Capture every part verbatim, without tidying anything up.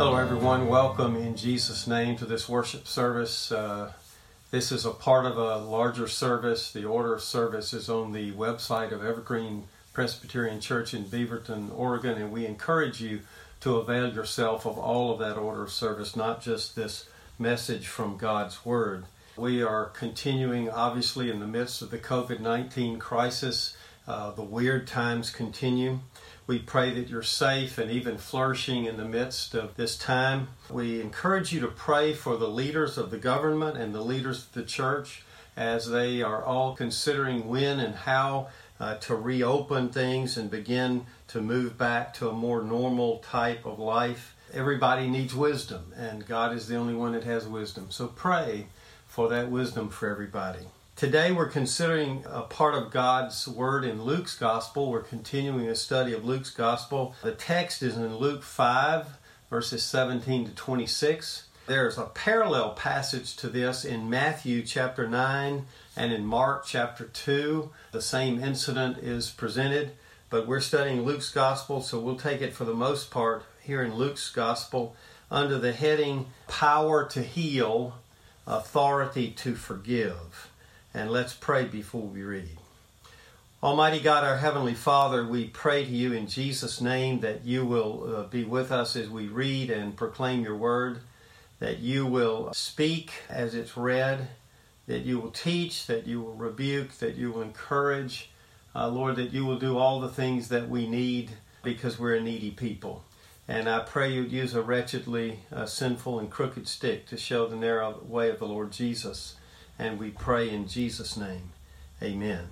Hello everyone, welcome in Jesus' name to this worship service. Uh, this is a part of a larger service. The order of service is on the website of Evergreen Presbyterian Church in Beaverton, Oregon, and we encourage you to avail yourself of all of that order of service, not just this message from God's Word. We are continuing, obviously, in the midst of the covid nineteen crisis. Uh, the weird times continue. We pray that you're safe and even flourishing in the midst of this time. We encourage you to pray for the leaders of the government and the leaders of the church as they are all considering when and how uh, to reopen things and begin to move back to a more normal type of life. Everybody needs wisdom, and God is the only one that has wisdom. So pray for that wisdom for everybody. Today we're considering a part of God's Word in Luke's Gospel. We're continuing a study of Luke's Gospel. The text is in Luke five, verses seventeen to twenty-six. There's a parallel passage to this in Matthew chapter nine and in Mark chapter two. The same incident is presented, but we're studying Luke's Gospel, so we'll take it for the most part here in Luke's Gospel under the heading, Power to Heal, Authority to Forgive. And let's pray before we read. Almighty God, our Heavenly Father, we pray to you in Jesus' name that you will uh, be with us as we read and proclaim your word, that you will speak as it's read, that you will teach, that you will rebuke, that you will encourage. Uh, Lord, that you will do all the things that we need because we're a needy people. And I pray you'd use a wretchedly uh, sinful and crooked stick to show the narrow way of the Lord Jesus. And we pray in Jesus' name. Amen.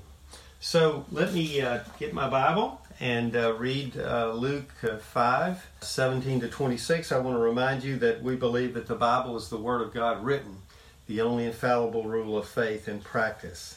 So let me uh, get my Bible and uh, read uh, Luke uh, five, seventeen to twenty-six. I want to remind you that we believe that the Bible is the Word of God written, the only infallible rule of faith and practice.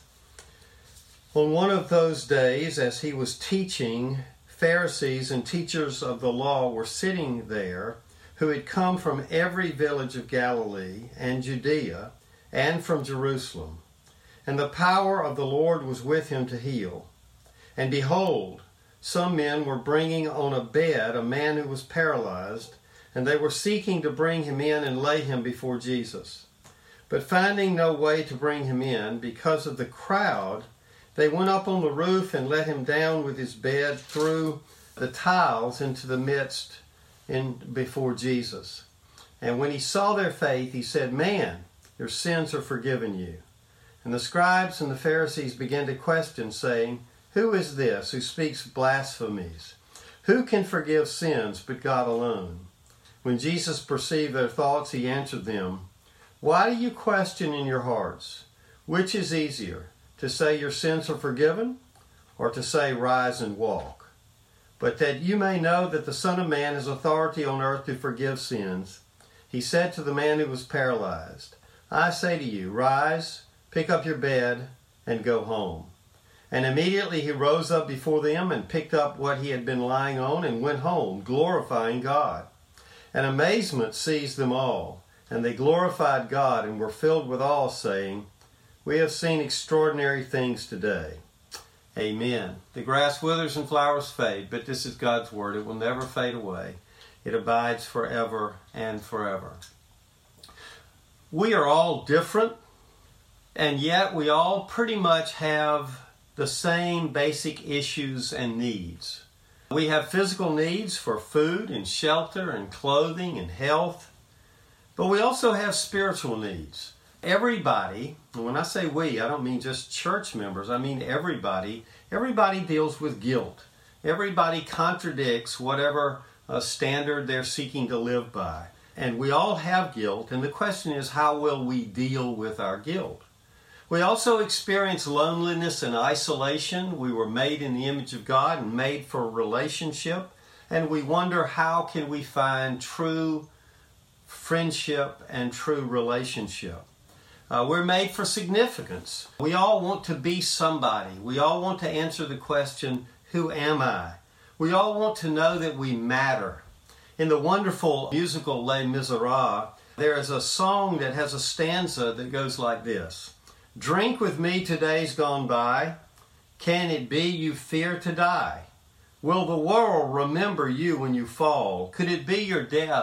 On one of those days, as he was teaching, Pharisees and teachers of the law were sitting there, who had come from every village of Galilee and Judea, and from Jerusalem. And the power of the Lord was with him to heal. And behold, some men were bringing on a bed a man who was paralyzed, and they were seeking to bring him in and lay him before Jesus. But finding no way to bring him in because of the crowd, they went up on the roof and let him down with his bed through the tiles into the midst in before Jesus. And when he saw their faith, he said, "Man, your sins are forgiven you." And the scribes and the Pharisees began to question, saying, "Who is this who speaks blasphemies? Who can forgive sins but God alone?" When Jesus perceived their thoughts, he answered them, "Why do you question in your hearts? Which is easier, to say your sins are forgiven, or to say rise and walk? But that you may know that the Son of Man has authority on earth to forgive sins," he said to the man who was paralyzed, "I say to you, rise, pick up your bed, and go home." And immediately he rose up before them and picked up what he had been lying on and went home, glorifying God. And amazement seized them all, and they glorified God and were filled with awe, saying, "We have seen extraordinary things today." Amen. The grass withers and flowers fade, but this is God's word. It will never fade away. It abides forever and forever. We are all different, and yet we all pretty much have the same basic issues and needs. We have physical needs for food and shelter and clothing and health, but we also have spiritual needs. Everybody, and when I say we, I don't mean just church members, I mean everybody, everybody deals with guilt. Everybody contradicts whatever uh, standard they're seeking to live by. And we all have guilt, and the question is, how will we deal with our guilt? We also experience loneliness and isolation. We were made in the image of God and made for a relationship, and we wonder, how can we find true friendship and true relationship? Uh, we're made for significance. We all want to be somebody. We all want to answer the question, who am I? We all want to know that we matter. In the wonderful musical Les Miserables, there is a song that has a stanza that goes like this. "Drink with me to days gone by. Can it be you fear to die? Will the world remember you when you fall? Could it be your death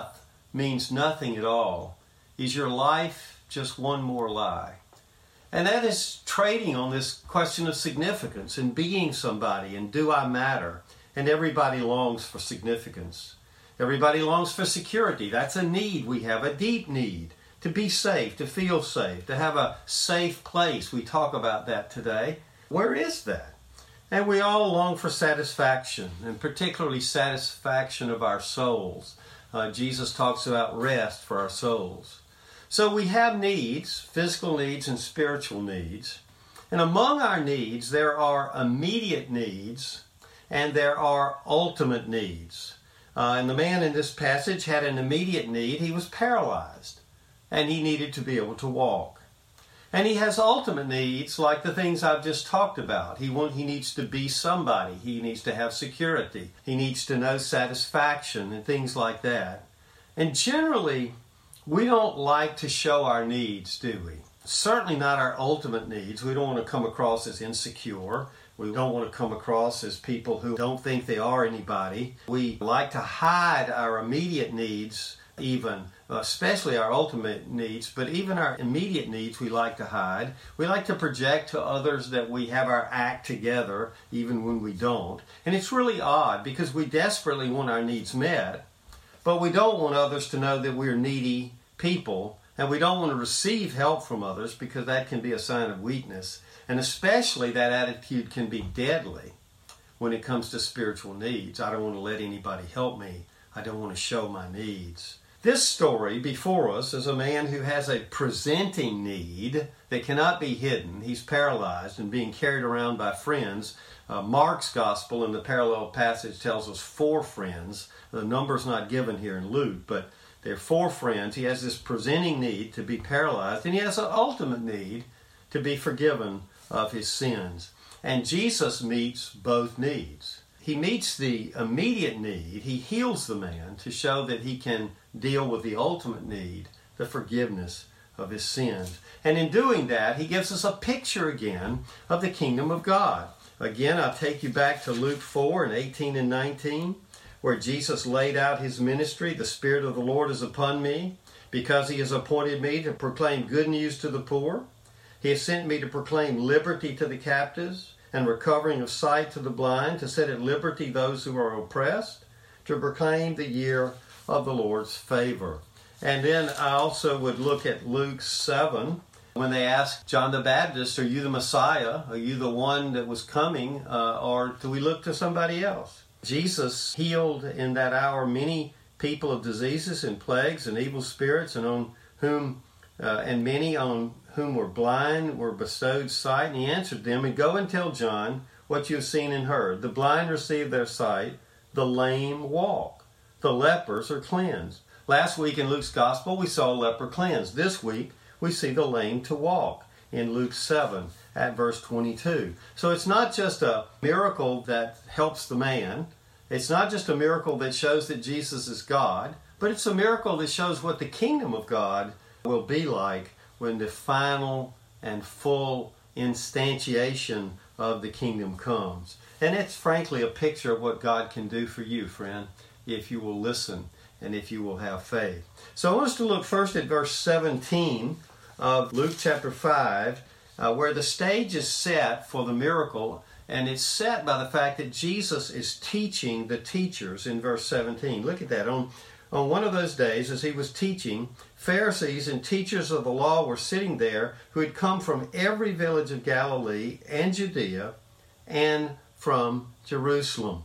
means nothing at all? Is your life just one more lie? And that is trading on this question of significance and being somebody and do I matter? And everybody longs for significance. Everybody longs for security. That's a need we have, a deep need. To be safe, to feel safe, to have a safe place. We talk about that today. Where is that? And we all long for satisfaction, and particularly satisfaction of our souls. Uh, Jesus talks about rest for our souls. So we have needs, physical needs and spiritual needs. And among our needs, there are immediate needs and there are ultimate needs. Uh, and the man in this passage had an immediate need. He was paralyzed and he needed to be able to walk. And he has ultimate needs like the things I've just talked about. He want, he needs to be somebody. He needs to have security. He needs to know satisfaction and things like that. And generally, we don't like to show our needs, do we? Certainly not our ultimate needs. We don't want to come across as insecure. We don't want to come across as people who don't think they are anybody. We like to hide our immediate needs even, especially our ultimate needs, but even our immediate needs we like to hide. We like to project to others that we have our act together even when we don't. And it's really odd because we desperately want our needs met, but we don't want others to know that we're needy people, and we don't want to receive help from others because that can be a sign of weakness. And especially that attitude can be deadly when it comes to spiritual needs. I don't want to let anybody help me. I don't want to show my needs. This story before us is a man who has a presenting need that cannot be hidden. He's paralyzed and being carried around by friends. Uh, Mark's gospel in the parallel passage tells us four friends. The number's not given here in Luke, but there are four friends. He has this presenting need to be paralyzed, and he has an ultimate need to be forgiven of his sins. And Jesus meets both needs. He meets the immediate need. He heals the man to show that he can deal with the ultimate need, the forgiveness of his sins. And in doing that, he gives us a picture again of the kingdom of God. Again, I'll take you back to Luke four and eighteen and nineteen, where Jesus laid out his ministry. The Spirit of the Lord is upon me, because he has appointed me to proclaim good news to the poor. He has sent me to proclaim liberty to the captives and recovering of sight to the blind, to set at liberty those who are oppressed, to proclaim the year of the Lord's favor. And then I also would look at Luke seven, when they asked John the Baptist, are you the Messiah? Are you the one that was coming? Uh, or do we look to somebody else? Jesus healed in that hour many people of diseases and plagues and evil spirits, and on whom uh, and many on whom were blind were bestowed sight. And he answered them, and go and tell John what you have seen and heard. The blind receive their sight, the lame walk, the lepers are cleansed. Last week in Luke's gospel, we saw a leper cleansed. This week, we see the lame to walk in Luke seven at verse twenty-two. So it's not just a miracle that helps the man. It's not just a miracle that shows that Jesus is God, but it's a miracle that shows what the kingdom of God will be like when the final and full instantiation of the kingdom comes. And it's frankly a picture of what God can do for you, friend, if you will listen and if you will have faith. So I want us to look first at verse seventeen of Luke chapter five, uh, where the stage is set for the miracle, and it's set by the fact that Jesus is teaching the teachers in verse seventeen. Look at that. On, on one of those days, as he was teaching, Pharisees and teachers of the law were sitting there who had come from every village of Galilee and Judea and from Jerusalem.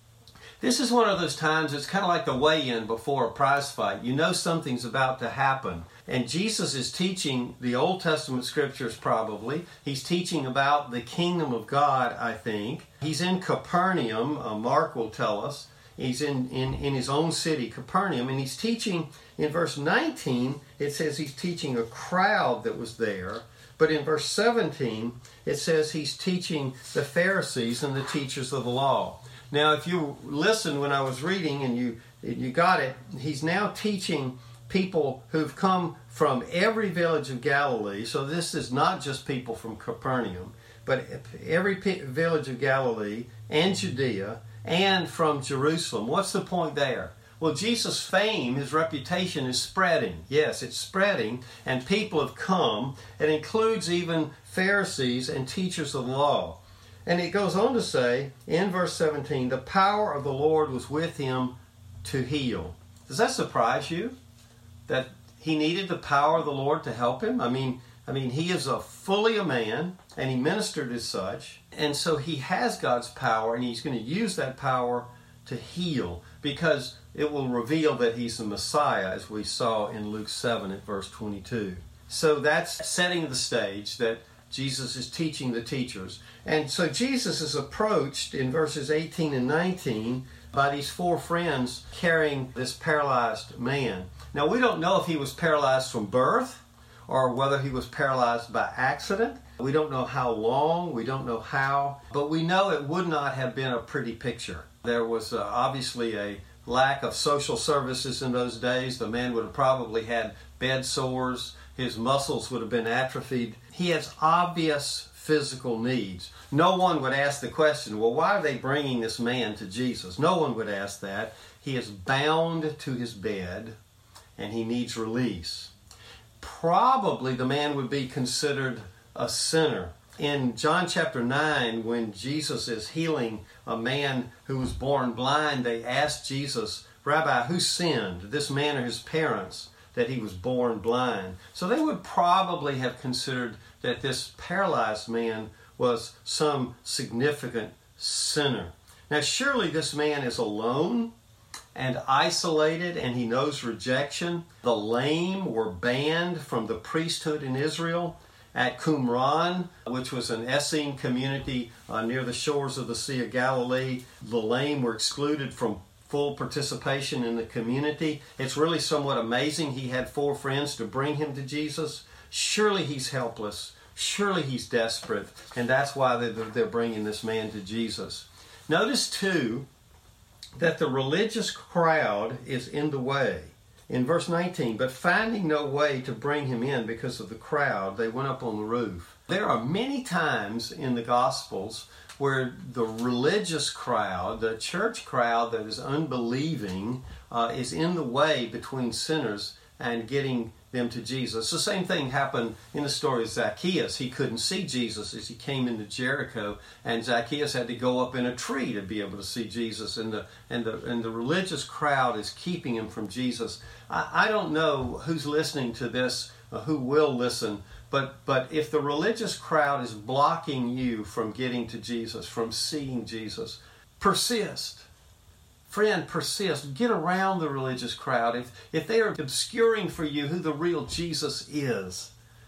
This is one of those times, it's kind of like the weigh-in before a prize fight. You know something's about to happen. And Jesus is teaching the Old Testament scriptures probably. He's teaching about the kingdom of God, I think. He's in Capernaum, uh, Mark will tell us. He's in, in, in his own city, Capernaum, and he's teaching, in verse nineteen, it says he's teaching a crowd that was there. But in verse seventeen, it says he's teaching the Pharisees and the teachers of the law. Now, if you listen when I was reading and you you got it, he's now teaching people who've come from every village of Galilee. So this is not just people from Capernaum, but every village of Galilee and Judea and from Jerusalem. What's the point there? Well, Jesus' fame, his reputation is spreading. Yes, it's spreading, and people have come. It includes even Pharisees and teachers of the law. And it goes on to say, in verse seventeen, the power of the Lord was with him to heal. Does that surprise you? That he needed the power of the Lord to help him? I mean, I mean, he is a fully a man, and he ministered as such. And so he has God's power, and he's going to use that power to heal, because it will reveal that he's the Messiah, as we saw in Luke seven at verse twenty-two. So that's setting the stage that Jesus is teaching the teachers. And so Jesus is approached in verses eighteen and nineteen by these four friends carrying this paralyzed man. Now, we don't know if he was paralyzed from birth or whether he was paralyzed by accident. We don't know how long, we don't know how, but we know it would not have been a pretty picture. There was uh, obviously a lack of social services in those days. The man would have probably had bed sores. His muscles would have been atrophied. He has obvious physical needs. No one would ask the question, well, why are they bringing this man to Jesus? No one would ask that. He is bound to his bed, and he needs release. Probably the man would be considered a sinner. In John chapter nine, when Jesus is healing a man who was born blind, they asked Jesus, Rabbi, who sinned, this man or his parents, that he was born blind? So they would probably have considered that this paralyzed man was some significant sinner. Now, surely this man is alone and isolated, and he knows rejection. The lame were banned from the priesthood in Israel. At Qumran, which was an Essene community uh, near the shores of the Sea of Galilee, the lame were excluded from full participation in the community. It's really somewhat amazing he had four friends to bring him to Jesus. Surely he's helpless. Surely he's desperate. And that's why they're, they're bringing this man to Jesus. Notice, too, that the religious crowd is in the way. In verse nineteen, but finding no way to bring him in because of the crowd, they went up on the roof. There are many times in the Gospels where the religious crowd, the church crowd that is unbelieving, uh, is in the way between sinners and getting them to Jesus. The same thing happened in the story of Zacchaeus. He couldn't see Jesus as he came into Jericho, and Zacchaeus had to go up in a tree to be able to see Jesus, and the and the and the religious crowd is keeping him from Jesus. I, I don't know who's listening to this, or who will listen, but but if the religious crowd is blocking you from getting to Jesus, from seeing Jesus, persist. Friend, persist. Get around the religious crowd. If, if they are obscuring for you who the real Jesus is,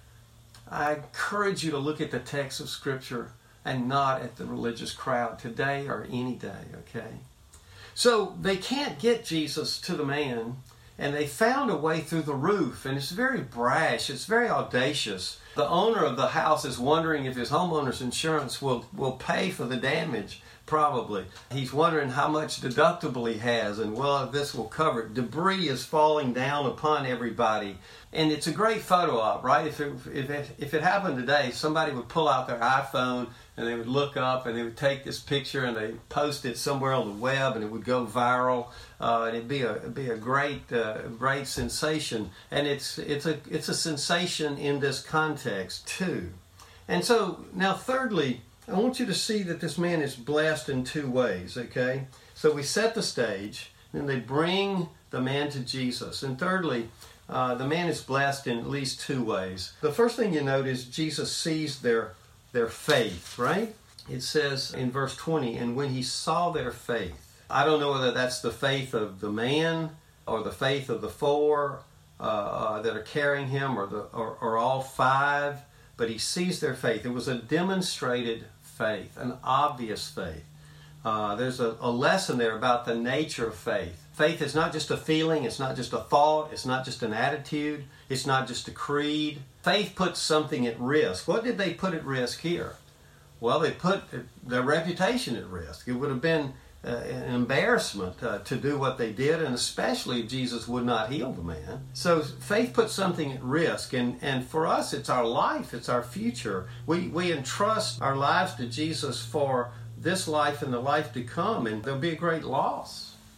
I encourage you to look at the text of Scripture and not at the religious crowd today or any day, okay? So they can't get Jesus to the man, and they found a way through the roof, and it's very brash. It's very audacious. The owner of the house is wondering if his homeowner's insurance will, will pay for the damage. Probably. He's wondering how much deductible he has, and well, this will cover it. Debris is falling down upon everybody. And it's a great photo op, right? If it, if it, if it happened today, somebody would pull out their iPhone and they would look up and they would take this picture and they post it somewhere on the web, and it would go viral. Uh, and it'd be a it'd be a great uh, great sensation. And it's it's a it's a sensation in this context too. And so now, thirdly, I want you to see that this man is blessed in two ways, okay? So we set the stage, and they bring the man to Jesus. And thirdly, uh, the man is blessed in at least two ways. The first thing you note is Jesus sees their, their faith, right? It says in verse twenty, and when he saw their faith. I don't know whether that's the faith of the man or the faith of the four uh, uh, that are carrying him, or, the, or, or all five, but he sees their faith. It was a demonstrated faith, an obvious faith. Uh, there's a, a lesson there about the nature of faith. Faith is not just a feeling, it's not just a thought, it's not just an attitude, it's not just a creed. Faith puts something at risk. What did they put at risk here? Well, they put their reputation at risk. It would have been uh, an embarrassment uh, to do what they did, and especially if Jesus would not heal the man. So faith puts something at risk, and, and for us it's our life, it's our future. We, we entrust our lives to Jesus for this life and the life to come, and there'll be a great loss.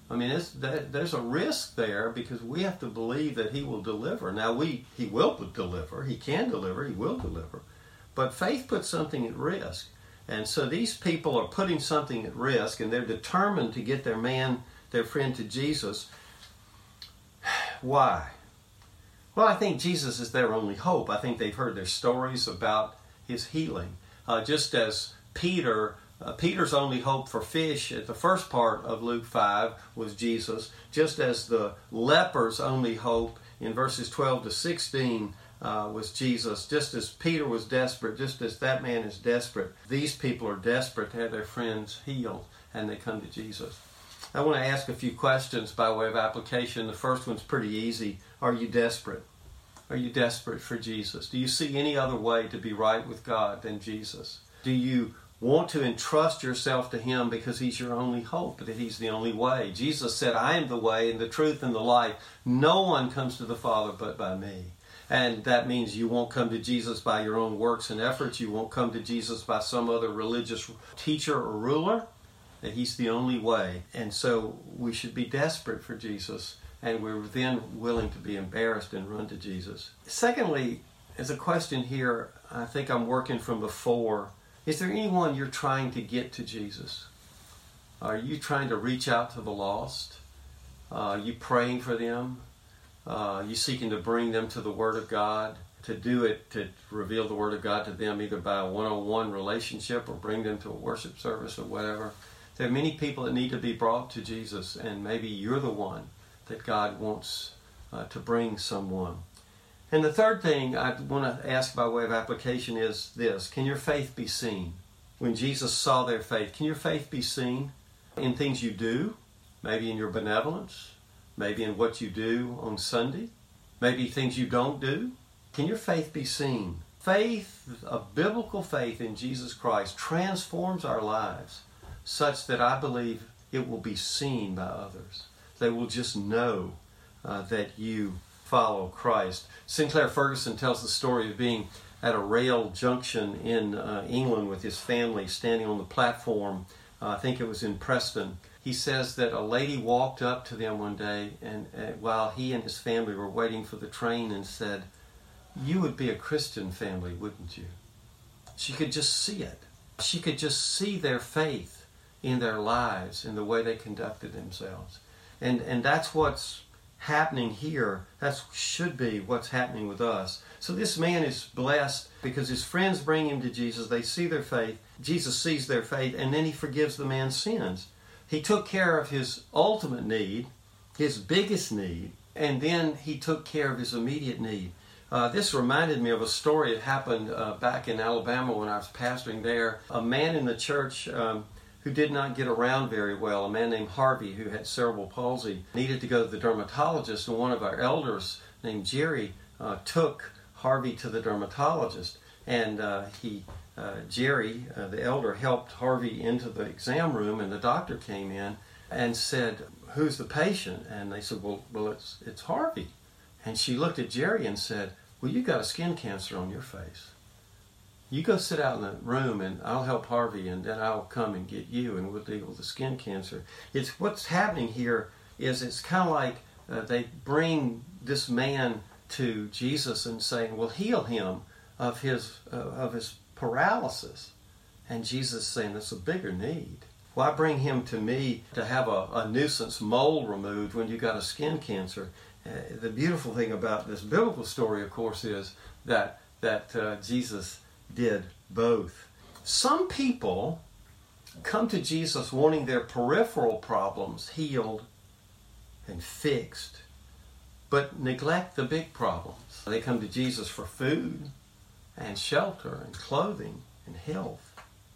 I mean, it's, there's a risk there because we have to believe that he will deliver. Now, we he will deliver. He can deliver. He will deliver. But faith puts something at risk. And so these people are putting something at risk, and they're determined to get their man, their friend, to Jesus. Why? Well, I think Jesus is their only hope. I think they've heard their stories about his healing. Uh, just as Peter... Uh, Peter's only hope for fish at the first part of Luke five was Jesus, just as the leper's only hope in verses twelve to sixteen uh, was Jesus. Just as Peter was desperate, just as that man is desperate, these people are desperate to have their friends healed, and they come to Jesus. I want to ask a few questions by way of application. The first one's pretty easy. Are you desperate? Are you desperate for Jesus? Do you see any other way to be right with God than Jesus? Do you want to entrust yourself to him because he's your only hope, that he's the only way? Jesus said, I am the way and the truth and the life. No one comes to the Father but by me. And that means you won't come to Jesus by your own works and efforts. You won't come to Jesus by some other religious teacher or ruler. That he's the only way. And so we should be desperate for Jesus, and we're then willing to be embarrassed and run to Jesus. Secondly, as a question here, I think I'm working from before. Is there anyone you're trying to get to Jesus? Are you trying to reach out to the lost? Uh, are you praying for them? Uh, are you seeking to bring them to the Word of God? To do it, to reveal the Word of God to them either by a one-on-one relationship or bring them to a worship service or whatever? There are many people that need to be brought to Jesus, and maybe you're the one that God wants uh, to bring someone. And the third thing I want to ask by way of application is this. Can your faith be seen? When Jesus saw their faith, can your faith be seen in things you do? Maybe in your benevolence? Maybe in what you do on Sunday? Maybe things you don't do? Can your faith be seen? Faith, a biblical faith in Jesus Christ, transforms our lives such that I believe it will be seen by others. They will just know uh, that you follow Christ. Sinclair Ferguson tells the story of being at a rail junction in uh, England with his family, standing on the platform. Uh, I think it was in Preston. He says that a lady walked up to them one day, and uh, while he and his family were waiting for the train, and said, "You would be a Christian family, wouldn't you?" She could just see it. She could just see their faith in their lives, in the way they conducted themselves. And and that's what's happening here. That should be what's happening with us. So this man is blessed because his friends bring him to Jesus. They see their faith. Jesus sees their faith, and then he forgives the man's sins. He took care of his ultimate need, his biggest need, and then he took care of his immediate need. Uh, this reminded me of a story that happened uh, back in Alabama when I was pastoring there. A man in the church um, who did not get around very well, a man named Harvey who had cerebral palsy, needed to go to the dermatologist, and one of our elders named Jerry uh, took Harvey to the dermatologist. And uh, he, uh, Jerry, uh, the elder, helped Harvey into the exam room, and the doctor came in and said, "Who's the patient?" And they said, well, well it's, it's Harvey. And she looked at Jerry and said, "Well, you got a skin cancer on your face. You go sit out in the room, and I'll help Harvey, and then I'll come and get you, and we'll deal with the skin cancer." It's what's happening here is it's kind of like uh, they bring this man to Jesus and saying, "Well, heal him of his uh, of his paralysis," and Jesus is saying, "That's a bigger need. Why bring him to me to have a, a nuisance mole removed when you got a skin cancer?" Uh, the beautiful thing about this biblical story, of course, is that that uh, Jesus did both. Some people come to Jesus wanting their peripheral problems healed and fixed, but neglect the big problems. They come to Jesus for food and shelter and clothing and health,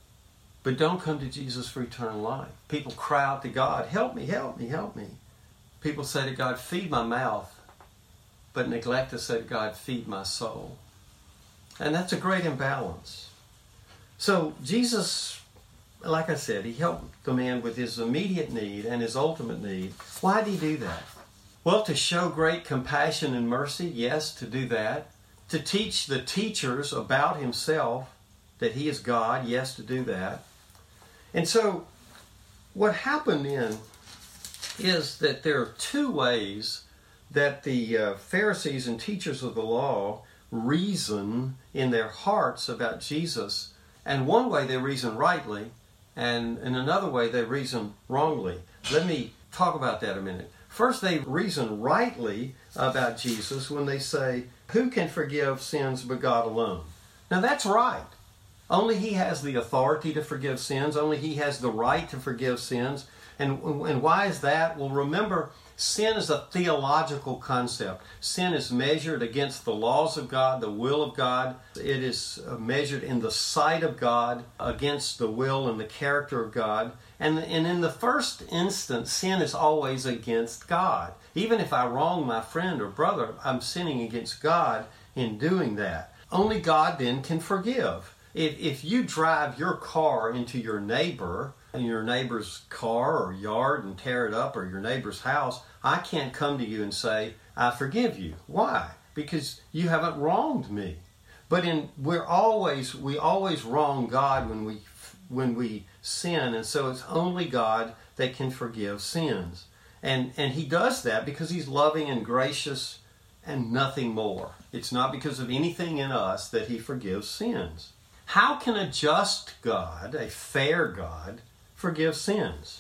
but don't come to Jesus for eternal life. People cry out to God, "Help me, help me, help me." People say to God, "Feed my mouth," but neglect to say to God, "Feed my soul." And that's a great imbalance. So Jesus, like I said, he helped the man with his immediate need and his ultimate need. Why did he do that? Well, to show great compassion and mercy, yes, to do that. To teach the teachers about himself, that he is God, yes, to do that. And so what happened then is that there are two ways that the uh, Pharisees and teachers of the law reason in their hearts about Jesus. And one way they reason rightly, and in another way they reason wrongly. Let me talk about that a minute. First, they reason rightly about Jesus when they say, who can forgive sins but God alone? Now that's right. Only He has the authority to forgive sins. Only He has the right to forgive sins. And, and why is that? Well, remember, sin is a theological concept. Sin is measured against the laws of God, the will of God. It is measured in the sight of God against the will and the character of God. And, and in the first instance, sin is always against God. Even if I wrong my friend or brother, I'm sinning against God in doing that. Only God then can forgive. If, if you drive your car into your neighbor, your neighbor's car or yard and tear it up, or your neighbor's house, I can't come to you and say, I forgive you. Why? Because you haven't wronged me. But in we're always we always wrong God when we when we sin, and so it's only God that can forgive sins. And and He does that because He's loving and gracious and nothing more. It's not because of anything in us that He forgives sins. How can a just God, a fair God, forgive sins?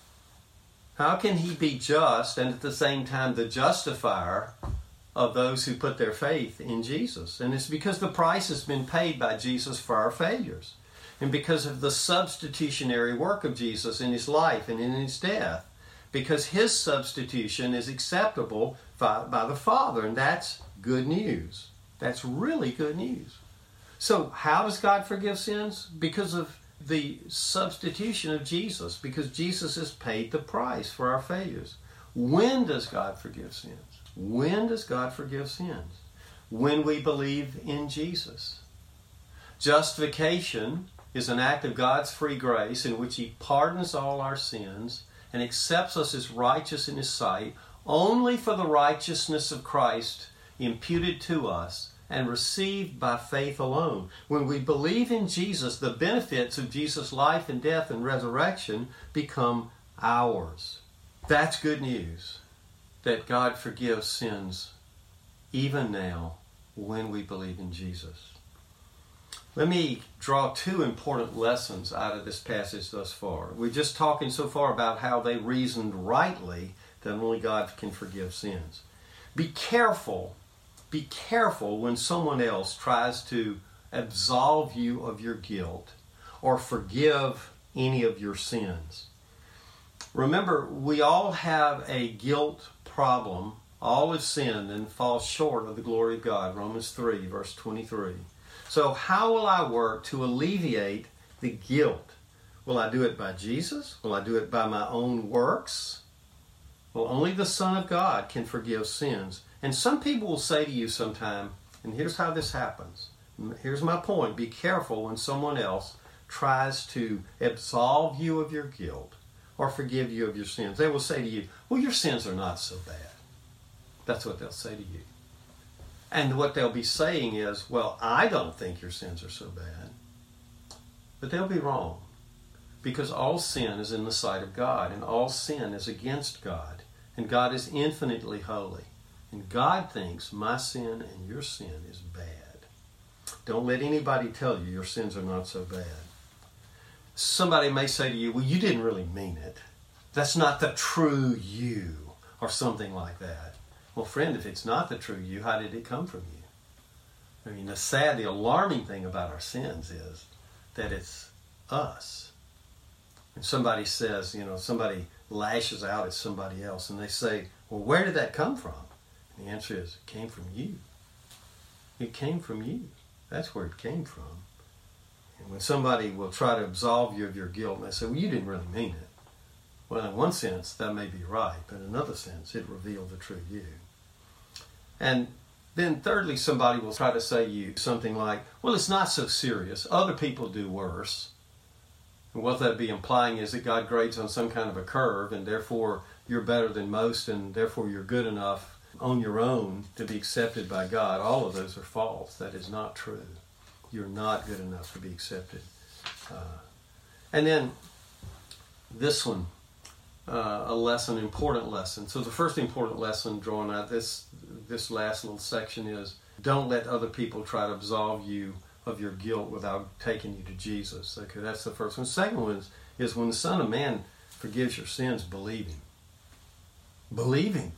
How can He be just and at the same time the justifier of those who put their faith in Jesus? And it's because the price has been paid by Jesus for our failures. And because of the substitutionary work of Jesus in His life and in His death. Because His substitution is acceptable by, by the Father. And that's good news. That's really good news. So how does God forgive sins? Because of the substitution of Jesus. Because Jesus has paid the price for our failures. When does God forgive sins? When does God forgive sins? When we believe in Jesus. Justification is an act of God's free grace in which He pardons all our sins and accepts us as righteous in His sight only for the righteousness of Christ imputed to us and received by faith alone. When we believe in Jesus, the benefits of Jesus' life and death and resurrection become ours. That's good news, that God forgives sins even now when we believe in Jesus. Let me draw two important lessons out of this passage thus far. We're just talking so far about how they reasoned rightly that only God can forgive sins. Be careful Be careful when someone else tries to absolve you of your guilt or forgive any of your sins. Remember, we all have a guilt problem. All have sinned and fall short of the glory of God. Romans three, verse twenty-three. So how will I work to alleviate the guilt? Will I do it by Jesus? Will I do it by my own works? Well, only the Son of God can forgive sins. And some people will say to you sometime, and here's how this happens. Here's my point. Be careful when someone else tries to absolve you of your guilt or forgive you of your sins. They will say to you, well, your sins are not so bad. That's what they'll say to you. And what they'll be saying is, well, I don't think your sins are so bad. But they'll be wrong. Because all sin is in the sight of God, and all sin is against God. And God is infinitely holy. And God thinks my sin and your sin is bad. Don't let anybody tell you your sins are not so bad. Somebody may say to you, well, you didn't really mean it. That's not the true you, or something like that. Well, friend, if it's not the true you, how did it come from you? I mean, the sad, the alarming thing about our sins is that it's us. And somebody says, you know, somebody lashes out at somebody else, and they say, well, where did that come from? The answer is, it came from you. It came from you. That's where it came from. And when somebody will try to absolve you of your guilt, and they say, well, you didn't really mean it. Well, in one sense, that may be right, but in another sense, it revealed the true you. And then thirdly, somebody will try to say to you something like, well, it's not so serious. Other people do worse. And what that'd be implying is that God grades on some kind of a curve, and therefore you're better than most, and therefore you're good enough on your own to be accepted by God. All of those are false. That is not true. You're not good enough to be accepted. Uh, and then this one, uh, a lesson, important lesson. So the first important lesson drawn out this this last little section is, don't let other people try to absolve you of your guilt without taking you to Jesus. Okay, that's the first one. The second one is, is when the Son of Man forgives your sins, believe Him. Believe Him.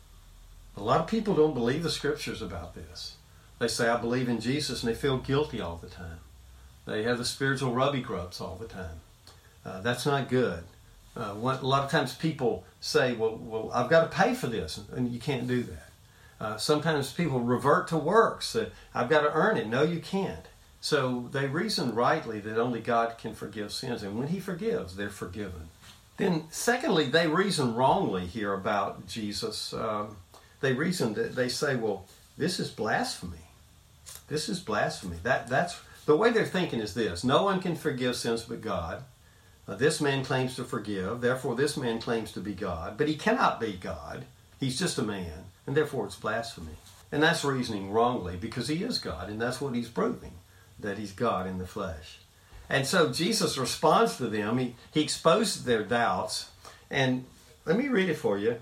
A lot of people don't believe the Scriptures about this. They say, I believe in Jesus, and they feel guilty all the time. They have the spiritual rubby grubs all the time. Uh, that's not good. Uh, one, a lot of times people say, well, well, I've got to pay for this, and you can't do that. Uh, sometimes people revert to works. Uh, I've got to earn it. No, you can't. So they reason rightly that only God can forgive sins, and when He forgives, they're forgiven. Then, secondly, they reason wrongly here about Jesus. Um, they reason that they say, well, this is blasphemy. This is blasphemy. That that's the way they're thinking is this: no one can forgive sins but God. Uh, this man claims to forgive, therefore this man claims to be God, but he cannot be God. He's just a man, and therefore it's blasphemy. And that's reasoning wrongly, because He is God, and that's what He's proving, that He's God in the flesh. And so Jesus responds to them. He, he exposes their doubts. And let me read it for you.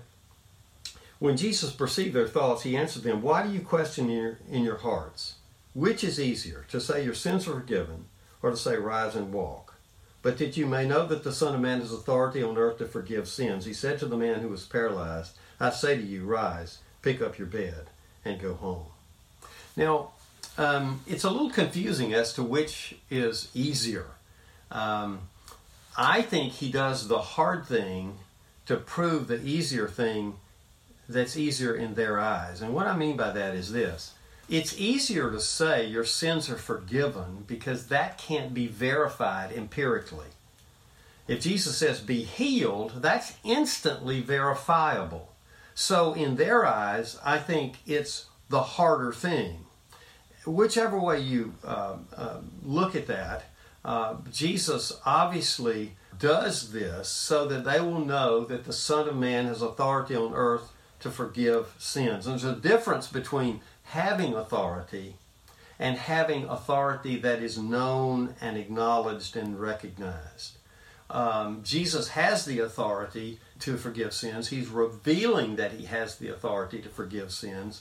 When Jesus perceived their thoughts, He answered them, why do you question in your, in your hearts? Which is easier, to say your sins are forgiven, or to say rise and walk? But that you may know that the Son of Man has authority on earth to forgive sins, He said to the man who was paralyzed, I say to you, rise, pick up your bed, and go home. Now, um, it's a little confusing as to which is easier. Um, I think He does the hard thing to prove the easier thing that's easier in their eyes. And what I mean by that is this. It's easier to say your sins are forgiven because that can't be verified empirically. If Jesus says be healed, that's instantly verifiable. So in their eyes, I think it's the harder thing. Whichever way you uh, uh, look at that, uh, Jesus obviously does this so that they will know that the Son of Man has authority on earth to forgive sins. And there's a difference between having authority and having authority that is known and acknowledged and recognized. Um, Jesus has the authority to forgive sins. He's revealing that He has the authority to forgive sins.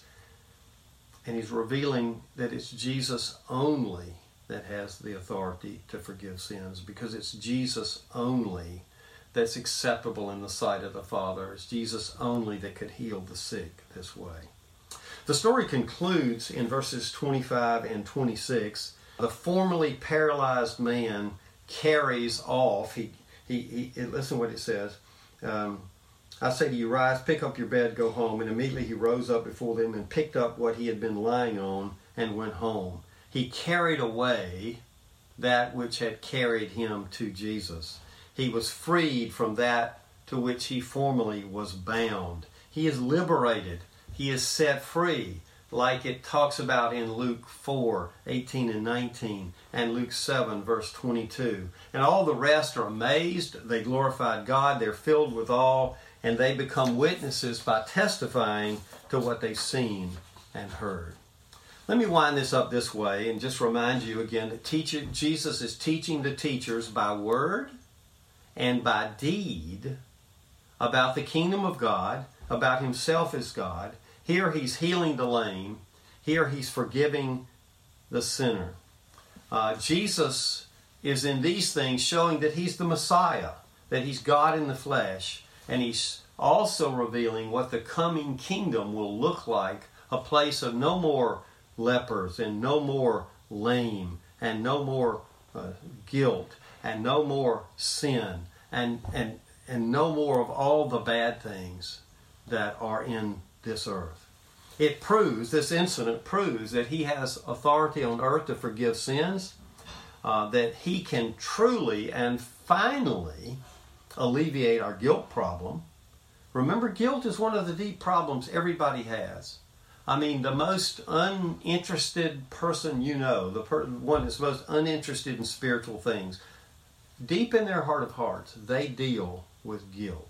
And He's revealing that it's Jesus only that has the authority to forgive sins, because it's Jesus only that's acceptable in the sight of the Father. It's Jesus only that could heal the sick this way. The story concludes in verses twenty-five and twenty-six. The formerly paralyzed man carries off. He, he, he listen what it says. Um, I say to you, rise, pick up your bed, go home. And immediately he rose up before them and picked up what he had been lying on and went home. He carried away that which had carried him to Jesus. He was freed from that to which he formerly was bound. He is liberated. He is set free, like it talks about in Luke four, eighteen and nineteen, and Luke seven, verse twenty-two. And all the rest are amazed. They glorified God. They're filled with awe, and they become witnesses by testifying to what they've seen and heard. Let me wind this up this way and just remind you again that teacher, Jesus is teaching the teachers by word and by deed about the kingdom of God, about Himself as God. Here He's healing the lame. Here He's forgiving the sinner. Uh, Jesus is in these things showing that He's the Messiah, that He's God in the flesh, and He's also revealing what the coming kingdom will look like, a place of no more lepers and no more lame and no more uh, guilt and no more sin and, and, and no more of all the bad things that are in this earth. It proves, this incident proves that He has authority on earth to forgive sins, uh, that He can truly and finally alleviate our guilt problem. Remember, guilt is one of the deep problems everybody has. I mean, the most uninterested person you know, the per- one that's most uninterested in spiritual things, deep in their heart of hearts, they deal with guilt.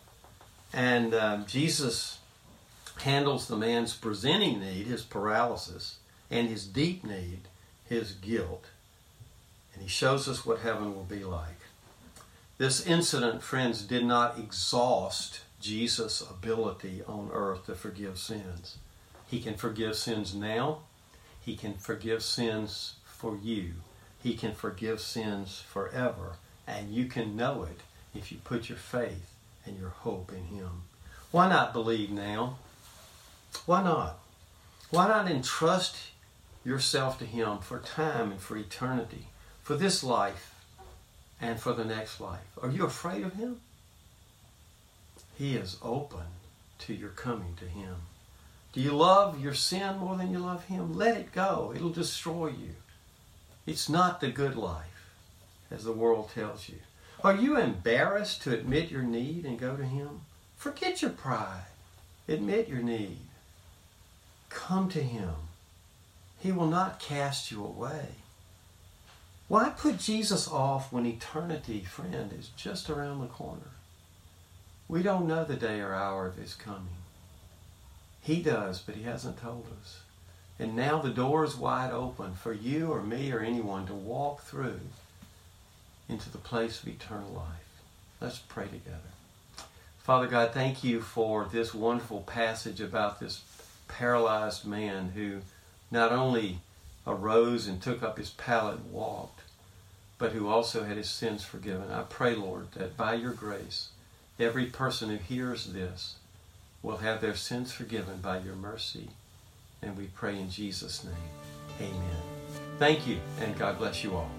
And um, Jesus handles the man's presenting need, his paralysis, and his deep need, his guilt. And He shows us what heaven will be like. This incident, friends, did not exhaust Jesus' ability on earth to forgive sins. He can forgive sins now. He can forgive sins for you. He can forgive sins forever. And you can know it if you put your faith and your hope in Him. Why not believe now? Why not? Why not entrust yourself to Him for time and for eternity, for this life and for the next life? Are you afraid of Him? He is open to your coming to Him. Do you love your sin more than you love Him? Let it go. It'll destroy you. It's not the good life, as the world tells you. Are you embarrassed to admit your need and go to Him? Forget your pride. Admit your need. Come to Him. He will not cast you away. Why put Jesus off when eternity, friend, is just around the corner? We don't know the day or hour of His coming. He does, but He hasn't told us. And now the door is wide open for you or me or anyone to walk through into the place of eternal life. Let's pray together. Father God, thank You for this wonderful passage about this paralyzed man who not only arose and took up his pallet and walked, but who also had his sins forgiven. I pray, Lord, that by Your grace, every person who hears this will have their sins forgiven by Your mercy. And we pray in Jesus' name. Amen. Thank you, and God bless you all.